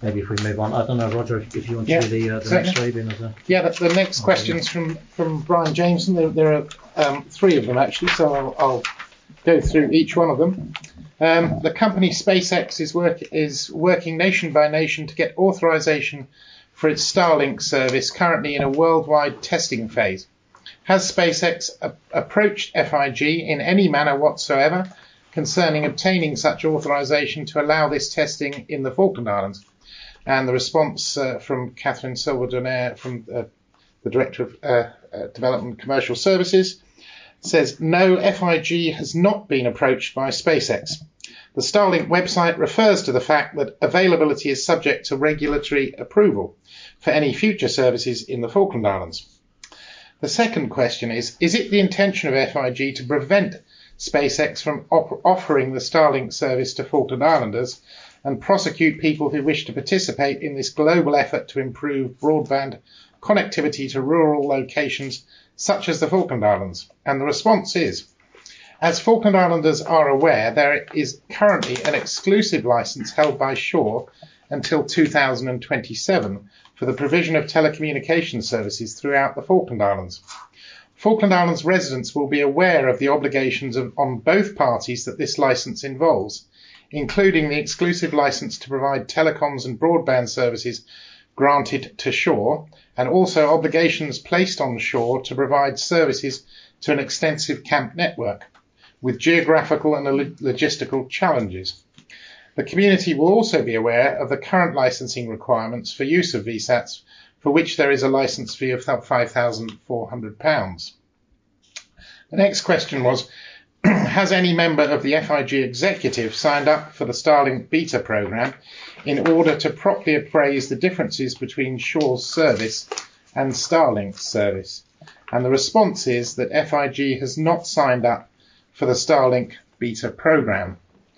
maybe if we move on. I don't know, Roger, if you want to do the next reading of the... Yeah, the next question's from Brian Jameson. There are three of them, actually, so I'll go through each one of them. The company SpaceX is working nation by nation to get authorization for its Starlink service, currently in a worldwide testing phase. Has SpaceX approached FIG in any manner whatsoever concerning obtaining such authorization to allow this testing in the Falkland Islands? And the response from Catherine Silva-Donaire, from the Director of Development Commercial Services, says, no, FIG has not been approached by SpaceX. The Starlink website refers to the fact that availability is subject to regulatory approval for any future services in the Falkland Islands. The second question is it the intention of FIG to prevent SpaceX from offering the Starlink service to Falkland Islanders and prosecute people who wish to participate in this global effort to improve broadband connectivity to rural locations such as the Falkland Islands? And the response is, as Falkland Islanders are aware, there is currently an exclusive licence held by Shaw until 2027 for the provision of telecommunication services throughout the Falkland Islands. Falkland Islands residents will be aware of the obligations on both parties that this licence involves, including the exclusive licence to provide telecoms and broadband services granted to Shaw, and also obligations placed on Shaw to provide services to an extensive camp network, with geographical and logistical challenges. The community will also be aware of the current licensing requirements for use of VSATs, for which there is a licence fee of £5,400. The next question was, has any member of the FIG executive signed up for the Starlink beta programme in order to properly appraise the differences between Shaw's service and Starlink's service? And the response is that FIG has not signed up for the Starlink beta programme.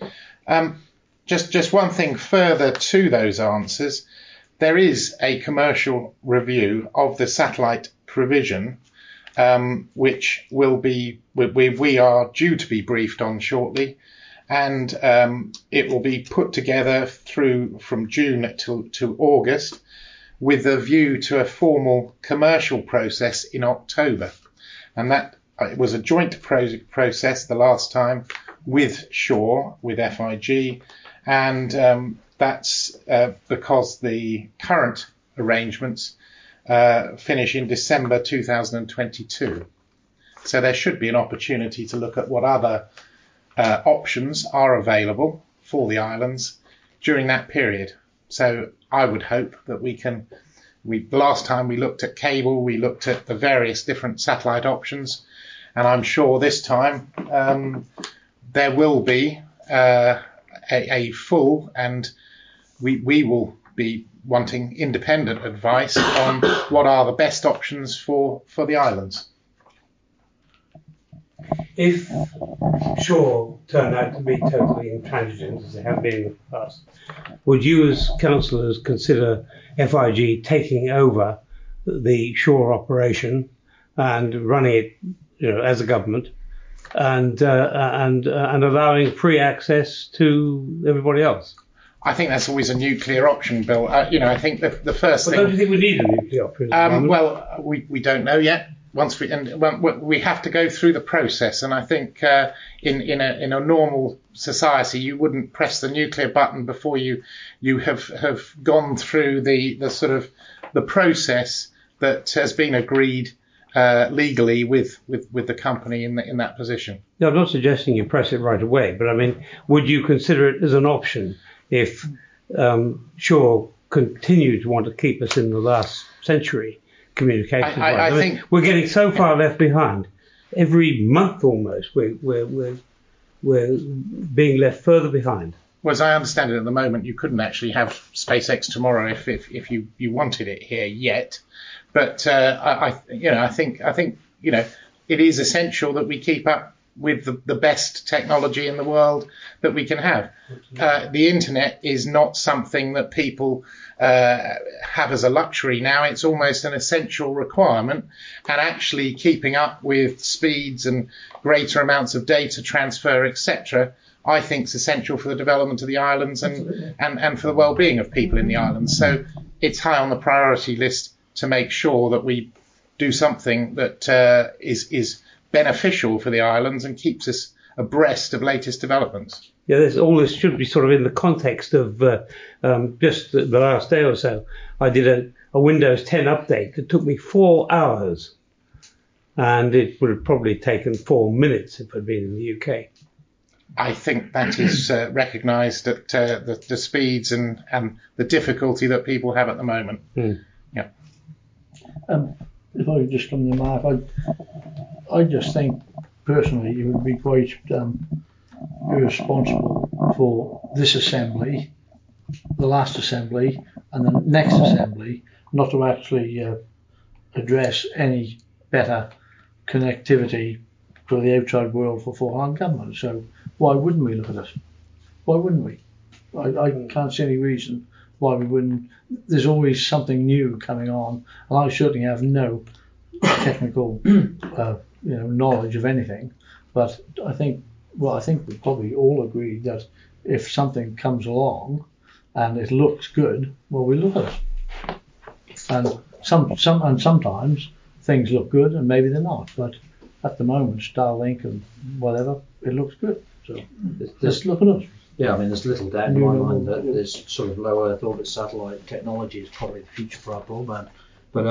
Just one thing further to those answers. There is a commercial review of the satellite provision, which we are due to be briefed on shortly, and it will be put together from June to August, with a view to a formal commercial process in October. And that it was a joint process the last time with Shaw, with FIG, and that's because the current arrangements finish in December 2022. So there should be an opportunity to look at what other options are available for the islands during that period. So I would hope that the last time we looked at cable, we looked at the various different satellite options, and I'm sure this time there will be a full, and we will be wanting independent advice on what are the best options for the islands. If Shaw turned out to be totally intransigent, as they have been in the past, would you as councillors consider FIG taking over the Shaw operation and running it, as a government, and allowing free access to everybody else? I think that's always a nuclear option, Bill. I think the first thing. Don't you think we need a nuclear option? Well, we don't know yet. We have to go through the process, and I think in a normal society you wouldn't press the nuclear button before you have gone through the sort of the process that has been agreed legally with the company in that position. No, I'm not suggesting you press it right away, but I mean, would you consider it as an option if Shaw continued to want to keep us in the last century communications? I think we're getting so far left behind. Every month almost, we're being left further behind. Well, as I understand it, at the moment, you couldn't actually have SpaceX tomorrow if you wanted it here yet. But I think it is essential that we keep up with the best technology in the world that we can have. The internet is not something that people have as a luxury now. It's almost an essential requirement, and actually keeping up with speeds and greater amounts of data transfer, etc., I think is essential for the development of the islands and for the well-being of people in the islands. So it's high on the priority list to make sure that we do something that is beneficial for the islands and keeps us abreast of latest developments. Yeah, all this should be sort of in the context of just the last day or so. I did a Windows 10 update that took me 4 hours, and it would have probably taken 4 minutes if I'd been in the UK. I think that is recognised at the speeds and the difficulty that people have at the moment. Yeah. If I could just come to Mark, I just think personally it would be quite irresponsible for this assembly, the last assembly, and the next assembly not to actually address any better connectivity for the outside world for Fault Island government. So why wouldn't we look at it? Why wouldn't we? I can't see any reason why we wouldn't. There's always something new coming on, and I certainly have no technical knowledge of anything. But I think we probably all agree that if something comes along and it looks good, well, we look at it. And sometimes things look good and maybe they're not. But at the moment, Starlink and whatever, it looks good. So let's look at it. Yeah, I mean, there's little doubt in my mind that this sort of low Earth orbit satellite technology is probably the future for our broadband. But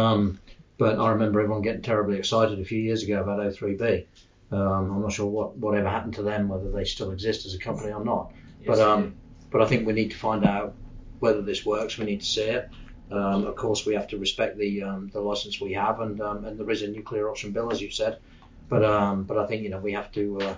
I remember everyone getting terribly excited a few years ago about O3B. I'm not sure whatever happened to them, whether they still exist as a company or not. Yes, but I think we need to find out whether this works. We need to see it. Of course, we have to respect the license we have, and there is a nuclear option bill, as you said. But I think we have to.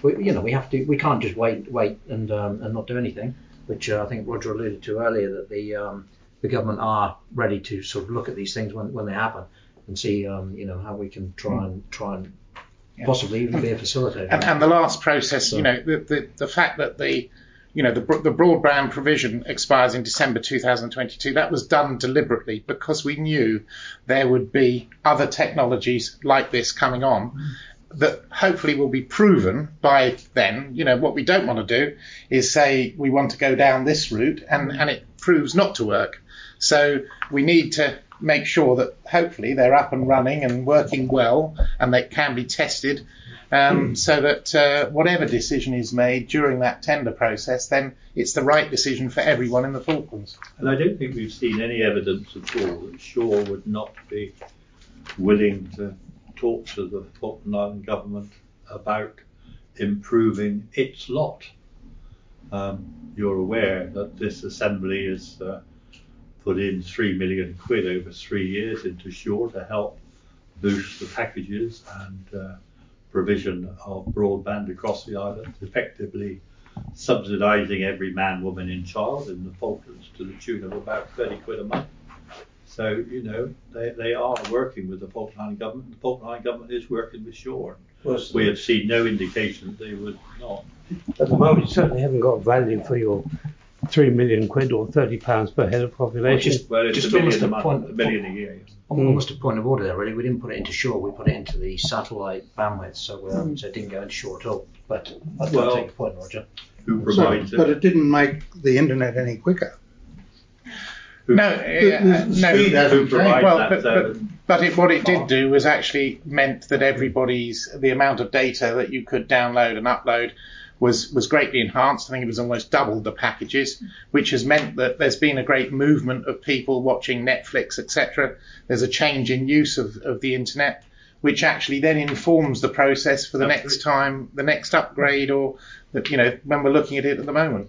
We can't just wait and not do anything, which I think Roger alluded to earlier, that the government are ready to sort of look at these things when they happen and see how we can try and possibly even be a facilitator. And the last process, the fact that the broadband provision expires in December 2022, that was done deliberately because we knew there would be other technologies like this coming on that hopefully will be proven by then. What we don't want to do is say we want to go down this route and it proves not to work. So we need to make sure that hopefully they're up and running and working well and they can be tested, so that whatever decision is made during that tender process, then it's the right decision for everyone in the Falklands. And I don't think we've seen any evidence at all that Shaw would not be willing to talk to the Falkland Island government about improving its lot. You're aware that this assembly is put in £3 million over 3 years into Shaw to help boost the packages and provision of broadband across the island, effectively subsidising every man, woman and child in the Falklands to the tune of about £30 a month. So, they are working with the Falkland Island government. The Falkland Island government is working with Shaw. We have seen no indication that they would not. At the moment, you certainly haven't got value for your £3 million or £30 per head of population. It's $1 million a month, $1 million a year. Almost a point of order there, really. We didn't put it into Shaw, we put it into the satellite bandwidth, so it didn't go into Shaw at all. But I take the point, Roger. Who provides it? But it didn't make the internet any quicker. No. Who provides that? But what it did do was actually meant that the amount of data that you could download and upload was greatly enhanced. I think it was almost doubled the packages, which has meant that there's been a great movement of people watching Netflix, etc. There's a change in use of the internet, which actually then informs the process for the next time, the next upgrade, or when we're looking at it at the moment.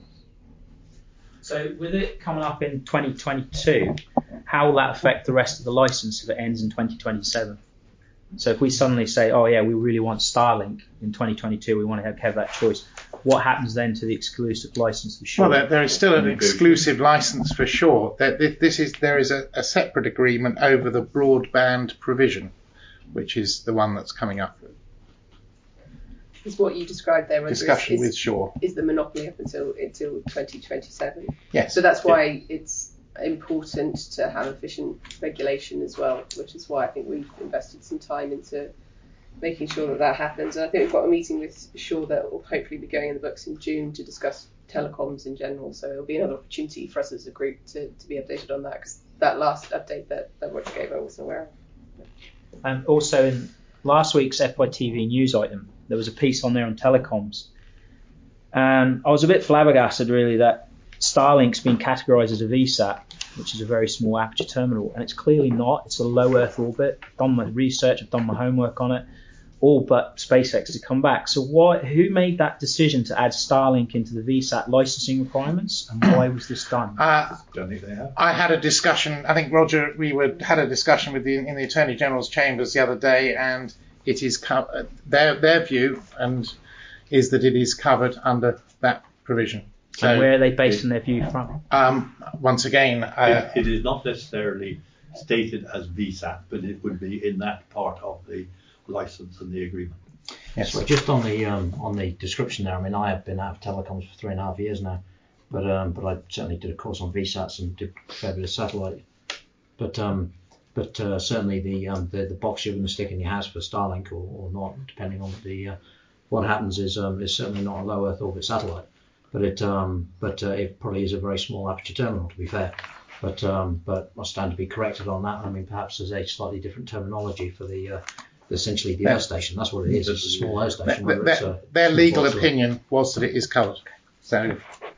So with it coming up in 2022, how will that affect the rest of the license if it ends in 2027? So if we suddenly say, oh yeah, we really want Starlink in 2022, we want to have that choice, what happens then to the exclusive license for Shaw? Well, there is still an exclusive license for Shaw. There is a separate agreement over the broadband provision, which is the one that's coming up. Is what you described there, discussion with Shaw, is the monopoly up until 2027. Yes. So that's why it's important to have efficient regulation as well, which is why I think we've invested some time into making sure that that happens. And I think we've got a meeting with Shaw that will hopefully be going in the books in June to discuss telecoms in general. So it'll be another opportunity for us as a group to be updated on that, because that last update that Roger gave I wasn't aware of. And also in last week's FYTV news item, there was a piece on there on telecoms. And I was a bit flabbergasted really that Starlink's been categorised as a VSAT, which is a very small aperture terminal, and it's clearly not. It's a low Earth orbit. I've done my research, I've done my homework on it, all but SpaceX to come back. So who made that decision to add Starlink into the VSAT licensing requirements, and why was this done? Don't think they have. I had a discussion. I think Roger, had a discussion in the Attorney General's chambers the other day, and it is their view is that it is covered under that provision. So, and where are they basing their view from? Once again, it is not necessarily stated as VSAT, but it would be in that part of the license and the agreement. Yes, well, just on the description there. I mean, I have been out of telecoms for 3.5 years now, but I certainly did a course on VSATs and did a fair bit of satellite. But certainly the box you're going to stick in your house for Starlink or not, depending on what happens, is certainly not a low Earth orbit satellite. But it probably is a very small aperture terminal, to be fair. But I stand to be corrected on that. I mean, perhaps there's a slightly different terminology for essentially the Earth station. That's what it is. It's a small Earth station. Their legal opinion was that it is covered. So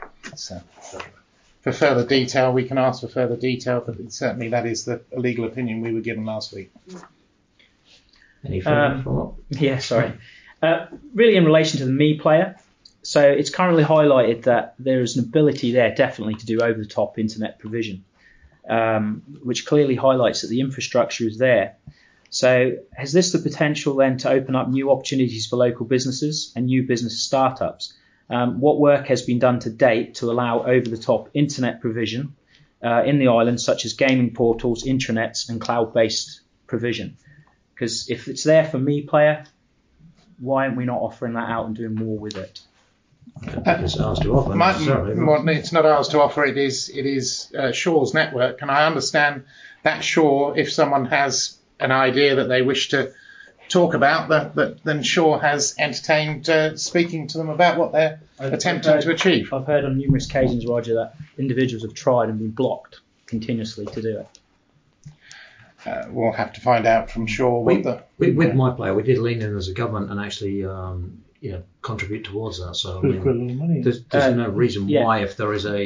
for further detail, we can ask for further detail, but certainly that is the legal opinion we were given last week. Any further follow-up? Yeah, sorry. Really in relation to the Me player, so it's currently highlighted that there is an ability there definitely to do over-the-top internet provision, which clearly highlights that the infrastructure is there. So has this the potential then to open up new opportunities for local businesses and new business startups? What work has been done to date to allow over-the-top internet provision in the island, such as gaming portals, intranets and cloud-based provision? Because if it's there for Me player, why aren't we not offering that out and doing more with it? It's ours to offer. It's not ours to offer. It is Shaw's network, and I understand that Shaw, if someone has an idea that they wish to talk about, then Shaw has entertained speaking to them about what they're attempting to achieve. I've heard on numerous occasions, Roger, that individuals have tried and been blocked continuously to do it. We'll have to find out from Shaw. With My Player, we did lean in as a government and actually contribute towards that. So I mean, there's no reason why, if there is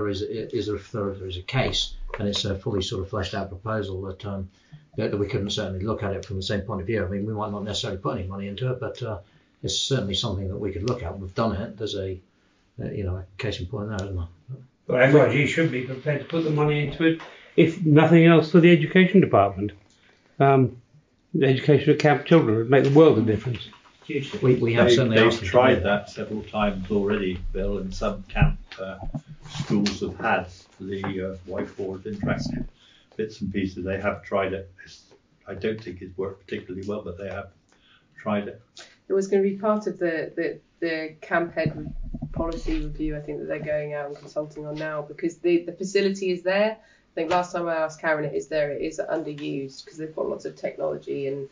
a case and it's a fully sort of fleshed out proposal, that we couldn't certainly look at it from the same point of view. I mean, we might not necessarily put any money into it, but it's certainly something that we could look at. We've done it. There's a case in point there, isn't there? Well, FIG should be prepared to put the money into it, if nothing else, for the education department. The education of camp children would make the world of difference. We have certainly they've tried that several times already, Bill, and some camp schools have had the whiteboard interactive bits and pieces. They have tried it. I don't think it's worked particularly well, but they have tried it. It was going to be part of the camp head policy review, I think, that they're going out and consulting on now, because the facility is there. I think last time I asked Karen, it is there. It is underused because they've got lots of technology and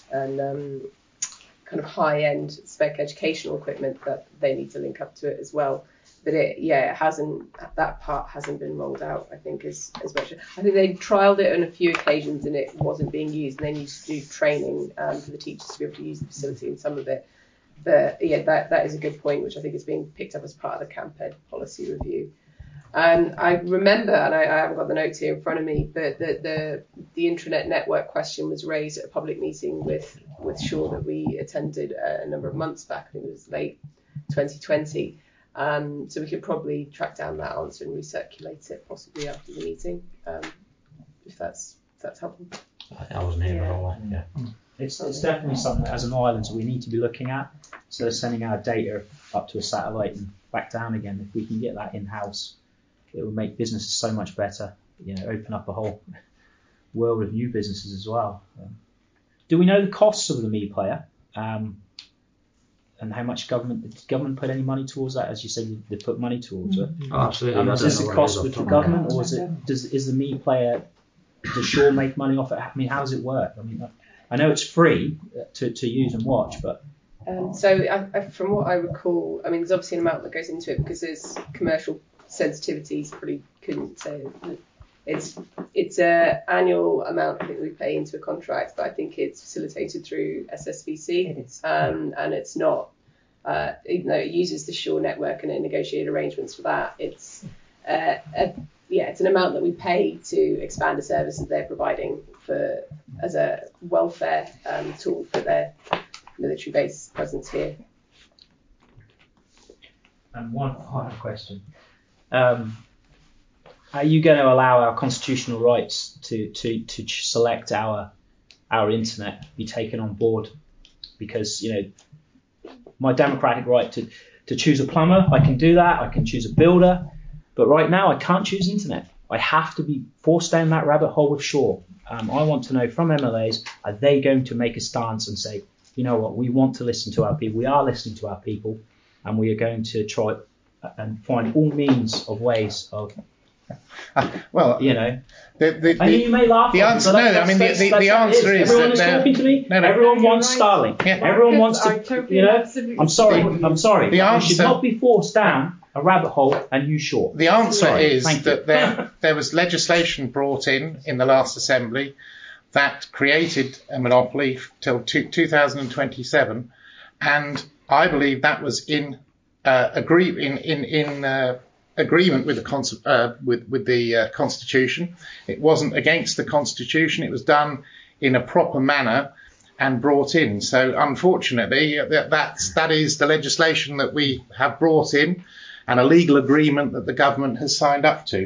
kind of high-end spec educational equipment that they need to link up to it as well. But it hasn't. That part hasn't been rolled out, I think, as much. I think they trialled it on a few occasions and it wasn't being used. And they need to do training for the teachers to be able to use the facility and some of it. But that is a good point, which I think is being picked up as part of the camp ed policy review. And I remember, and I haven't got the notes here in front of me, but the intranet network question was raised at a public meeting with Shaw that we attended a number of months back. I think it was late 2020. So we could probably track down that answer and recirculate it possibly after the meeting, if that's helpful. I wasn't here at all. Yeah. It's definitely something that as an island we need to be looking at. So sending our data up to a satellite and back down again, if we can get that in-house, it would make businesses so much better. Open up a whole world of new businesses as well. Do we know the costs of the Me player? And how much did government put any money towards that? As you said, they put money towards it. Oh, absolutely. Is this a cost with the government, or is the Me player? Does Shaw make money off it? I mean, how does it work? I mean, I know it's free to use and watch, but So from what I recall, I mean, there's obviously an amount that goes into it because there's commercial sensitivities. Probably couldn't say it's a annual amount I think we pay into a contract, but I think it's facilitated through SSVC. It is. And it's not, even though it uses the Shaw network and it negotiated arrangements for that, it's it's an amount that we pay to expand a service that they're providing as a welfare tool for their military base presence here. And one final question. Are you going to allow our constitutional rights to select our internet be taken on board? Because, my democratic right to choose a plumber, I can do that. I can choose a builder. But right now, I can't choose internet. I have to be forced down that rabbit hole with Shaw. I want to know from MLAs, are they going to make a stance and say, you know what, we want to listen to our people. We are listening to our people, and we are going to try and find all means of ways of, you may laugh. The answer, the answer is everyone is talking to me. Everyone wants Starlink. Yeah. Everyone wants to. I'm sorry. The answer should not be forced down a rabbit hole and use Shaw. The answer is that there was legislation brought in the last assembly that created a monopoly till 2027, and I believe that was in agreement with the Constitution. It wasn't against the Constitution. It was done in a proper manner and brought in. So unfortunately, that is the legislation that we have brought in, and a legal agreement that the government has signed up to.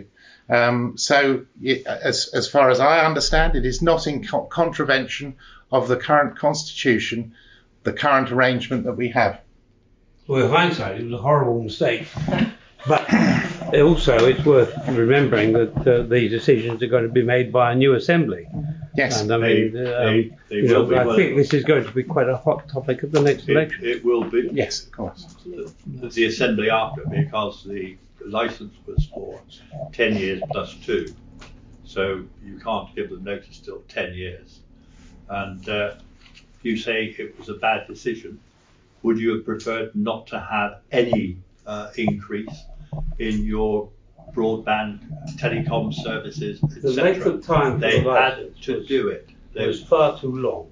As far as I understand, it is not in contravention of the current Constitution, the current arrangement that we have. Well, in hindsight, it was a horrible mistake. But also, it's worth remembering that these decisions are going to be made by a new assembly. Yes. And I mean, I think this is going to be quite a hot topic at the next election. It will be. Yes, of course. The assembly after, because the license was for 10 years plus 2. So you can't give them notice till 10 years. And you say it was a bad decision. Would you have preferred not to have any increase in your broadband telecom services, etc.? The length of time they had to do it. It was far too long.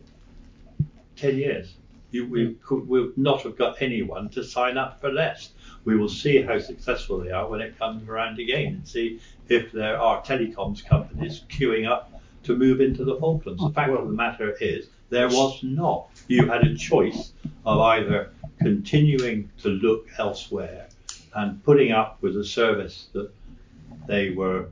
10 years. We would not have got anyone to sign up for less. We will see how successful they are when it comes around again, and see if there are telecoms companies queuing up to move into the Falklands. The fact of the matter is, there was not. You had a choice of either continuing to look elsewhere and putting up with a service that they would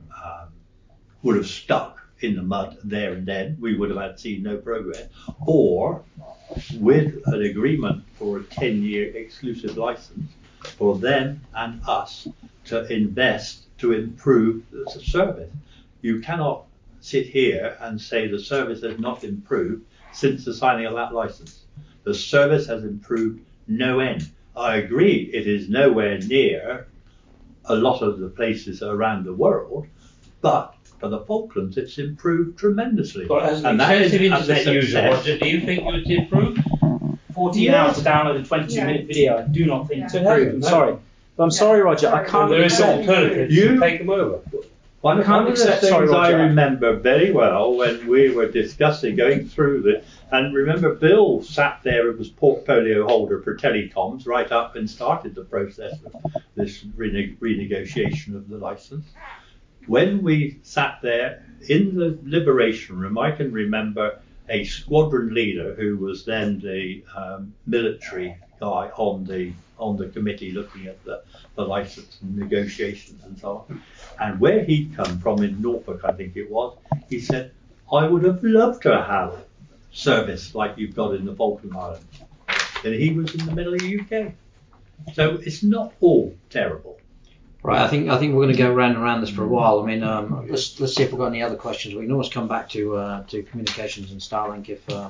have stuck in the mud there and then. We would have seen no progress. Or with an agreement for a 10-year exclusive license for them and us to invest to improve the service. You cannot sit here and say the service has not improved since the signing of that license. The service has improved no end. I agree it is nowhere near a lot of the places around the world, but for the Falklands it's improved tremendously. But as an extensive internet user, Roger, do you think it's improved? 14 hours to download a 22-minute video. I do not think it's improved. I'm sorry. But I'm sorry, Roger. I can't accept alternatives. You take them over. One of the things I remember very well when we were discussing, going through this, and remember Bill sat there and was portfolio holder for telecoms right up and started the process of this renegotiation of the license. When we sat there in the Liberation Room, I can remember a squadron leader who was then the military guy on the committee looking at the license and negotiations and so on. And where he'd come from in Norfolk, I think it was, he said, I would have loved to have service like you've got in the Falkland Islands. And he was in the middle of the UK. So it's not all terrible. Right, I think we're going to go round and round this for a while. I mean, let's see if we've got any other questions. We can always come back to communications and Starlink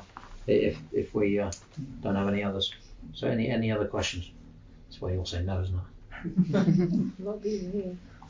if we don't have any others. So any other questions? That's why you all say no, isn't it? Not being here.